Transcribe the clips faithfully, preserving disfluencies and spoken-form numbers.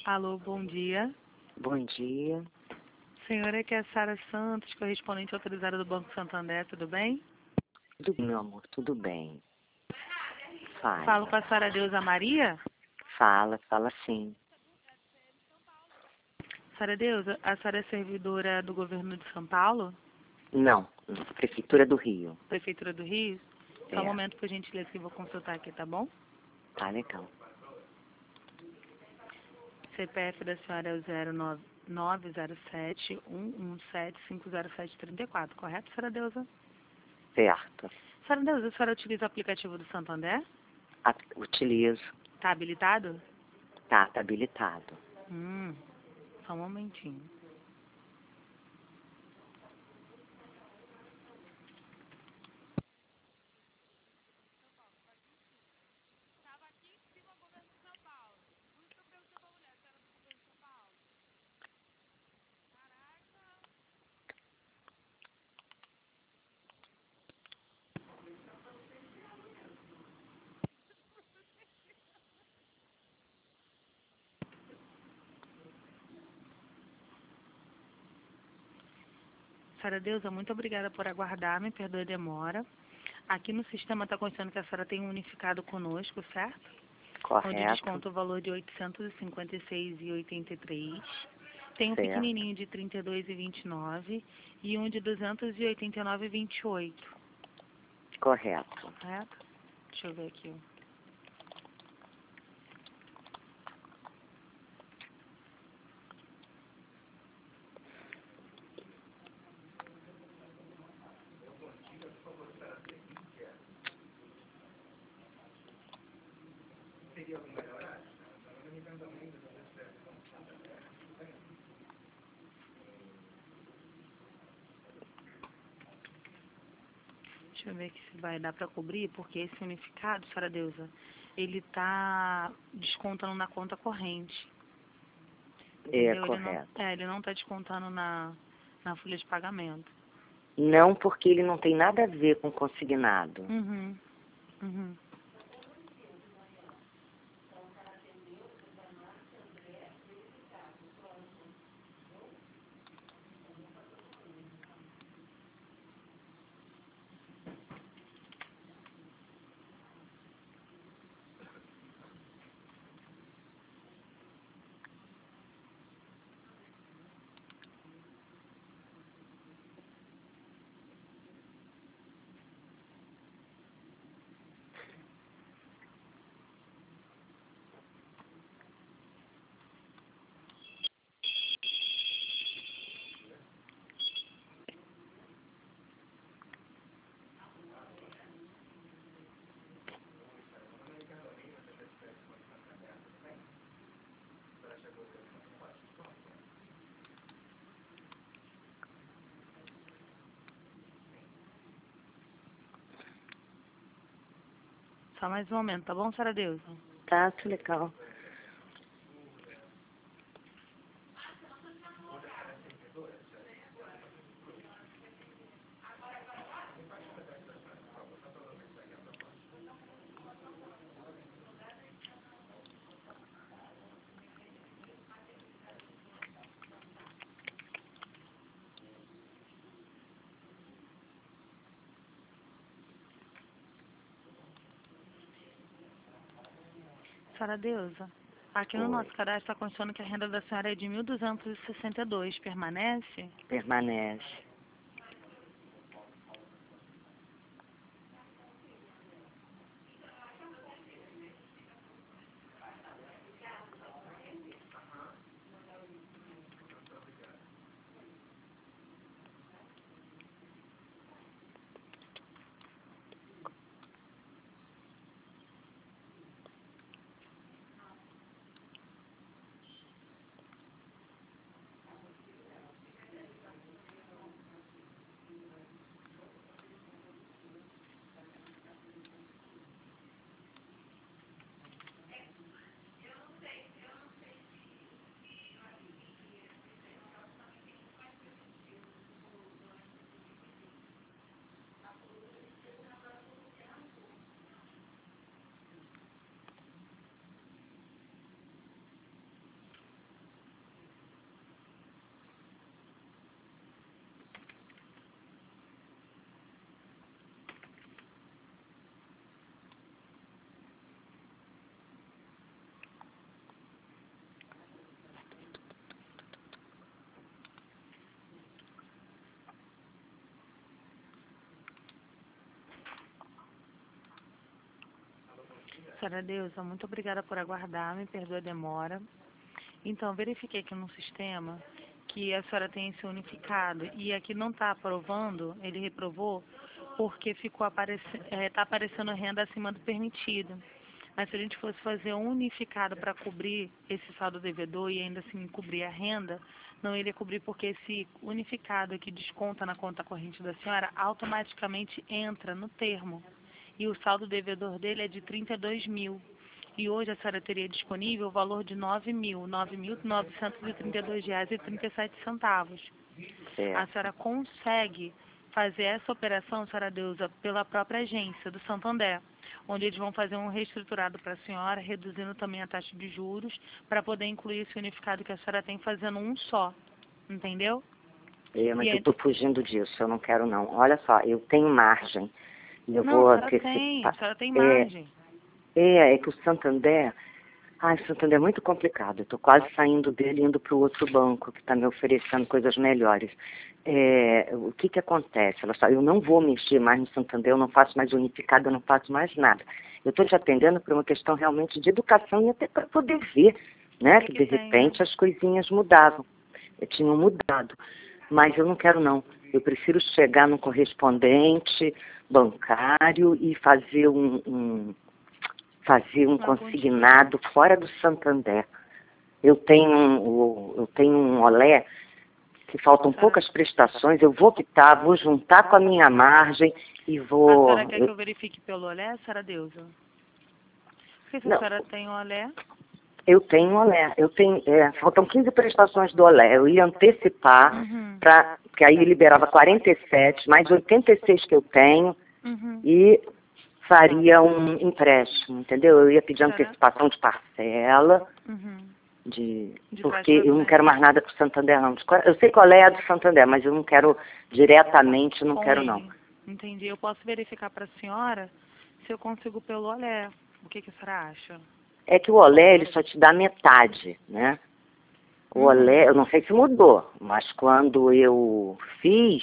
Alô, bom dia. Bom dia. Senhora, aqui é a Sara Santos, correspondente autorizada do Banco Santander, tudo bem? Tudo bem, meu amor, tudo bem. Fala. Falo com a Sara Deusa Maria? Fala, fala sim. Sara Deusa, a Sara é servidora do governo de São Paulo, Não, Prefeitura do Rio. Prefeitura do Rio? Só um É. momento, por gentileza, que eu vou consultar aqui, tá bom? Tá legal. C P F da senhora é o zero nove nove zero sete um um sete cinco zero sete três quatro, correto, Sara Deusa? Certo. Sara Deusa, a senhora utiliza o aplicativo do Santander? A- utilizo. Tá habilitado? Tá, tá habilitado. Hum, só um momentinho. Sara Deusa, muito obrigada por aguardar, me perdoe a demora. Aqui no sistema está constando que a senhora tem um unificado conosco, certo? Onde Correto. desconta o valor de oitocentos e cinquenta e seis reais e oitenta e três centavos. Tem um Certo. pequenininho de trinta e dois reais e vinte e nove centavos e um de duzentos e oitenta e nove reais e vinte e oito centavos, Correto. correto? Deixa eu ver aqui. Deixa eu ver aqui se vai dar para cobrir, porque esse unificado, Sara Deusa, ele tá descontando na conta corrente. É, Entendeu? Ele não, correto. é, ele não está descontando na, na folha de pagamento. Não, porque ele não tem nada a ver com consignado. Uhum, uhum. Só mais um momento, tá bom, Sara Deusa? Tá, tá legal. Sara Deusa, aqui no Oi. nosso cadastro está constando que a renda da senhora é de mil duzentos e sessenta e dois, permanece? Permanece. Senhora Deusa, muito obrigada por aguardar, me perdoe a demora. Então, verifiquei aqui no sistema que a senhora tem esse unificado e aqui não está aprovando, ele reprovou, porque ficou aparecendo, está aparecendo renda acima do permitido. Mas se a gente fosse fazer um unificado para cobrir esse saldo devedor e ainda assim cobrir a renda, não iria cobrir porque esse unificado que desconta na conta corrente da senhora automaticamente entra no termo. E o saldo devedor dele é de trinta e dois mil. E hoje a senhora teria disponível o valor de nove mil, nove mil novecentos e trinta e dois reais e trinta e sete centavos. Certo. A senhora consegue fazer essa operação, senhora Deusa, pela própria agência do Santander, onde eles vão fazer um reestruturado para a senhora, reduzindo também a taxa de juros, para poder incluir esse unificado que a senhora tem fazendo um só. Entendeu? É, mas E eu aí- estou fugindo disso, eu não quero não. Olha só, eu tenho margem. Eu Não, a vou senhora antecipar. tem, a senhora tem É, margem. é, é que o Santander... Ai, o Santander é muito complicado. Eu estou quase saindo dele e indo para o outro banco que está me oferecendo coisas melhores. É, o que que acontece? Ela fala, eu não vou mexer mais no Santander, eu não faço mais unificado, eu não faço mais nada. Eu estou te atendendo por uma questão realmente de educação e até para poder ver, né, que, que de tem, repente as coisinhas mudavam. Eu tinham mudado. Mas eu não quero não. Eu prefiro chegar no correspondente bancário e fazer um, um fazer um Uma consignado fora do Santander. Eu tenho um, eu tenho um olé que faltam poucas prestações, eu vou quitar, vou juntar com a minha margem e A vou... senhora quer que Eu, eu verifique pelo olé, senhora Deusa? Porque se a não, senhora tem olé, eu tenho um olé, eu tenho, é, faltam quinze prestações do olé, eu ia antecipar, uhum, pra, que aí liberava quarenta e sete, mais oitenta e seis que eu tenho, uhum. e faria um empréstimo, entendeu? Eu ia pedir Será? antecipação de parcela, Uhum. de, De trás porque pra eu não frente. quero mais nada para o Santander, não. Eu sei qual é a do Santander, mas eu não quero diretamente, não Com quero ele. não. Entendi. Eu posso verificar para a senhora se eu consigo pelo olé. O que, que a senhora acha? É que o olé, ele só te dá metade, né? O Uhum. olé, eu não sei se mudou, mas quando eu fiz,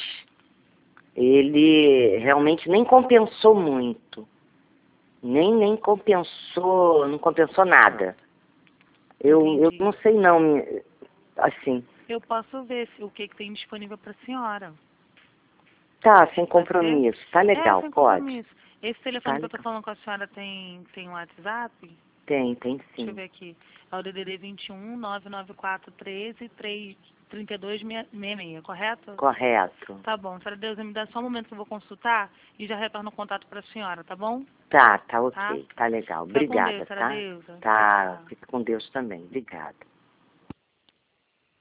ele realmente nem compensou muito. Nem, nem compensou, não compensou nada. Eu, eu Entendi. não sei não, assim, Eu posso ver se, o que, que tem disponível para a senhora. tá, sem Pode ser? compromisso, tá É, legal, sem pode. compromisso. Esse telefone Tá que eu tô legal. falando com a senhora tem, tem um WhatsApp? Tem, tem Deixa eu sim. ver aqui. É o D D D vinte e um, nove nove quatro, treze, trinta e dois sessenta e seis, correto? Correto. Tá bom. Senhora Deusa, me dá só um momento que eu vou consultar e já retorno o contato para a senhora, tá bom? Tá, tá Tá? ok, tá legal. Fica com Deus, Obrigada, senhora tá? Deusa. Tchau, Tá, tchau. fica com Deus também. Obrigada.